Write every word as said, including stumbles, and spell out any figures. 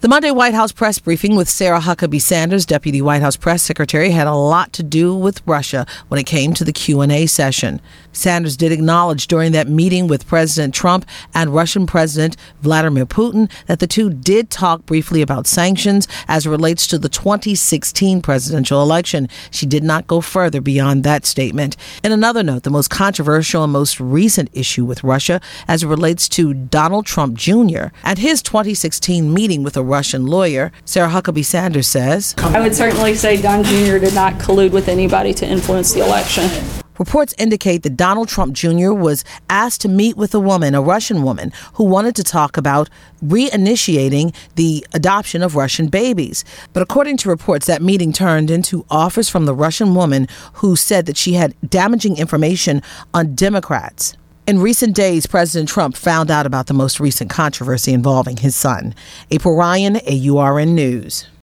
The Monday White House press briefing with Sarah Huckabee Sanders, Deputy White House Press Secretary, had a lot to do with Russia when it came to the Q and A session. Sanders did acknowledge during that meeting with President Trump and Russian President Vladimir Putin that the two did talk briefly about sanctions as it relates to the twenty sixteen presidential election. She did not go further beyond that statement. In another note, the most controversial and most recent issue with Russia as it relates to Donald Trump Junior and his twenty sixteen meeting with a Russian lawyer. Sarah Huckabee Sanders says, I would certainly say Don Junior did not collude with anybody to influence the election. Reports indicate that Donald Trump Junior was asked to meet with a woman, a Russian woman, who wanted to talk about reinitiating the adoption of Russian babies. But according to reports, that meeting turned into offers from the Russian woman who said that she had damaging information on Democrats. In recent days, President Trump found out about the most recent controversy involving his son. April Ryan, A U R N News.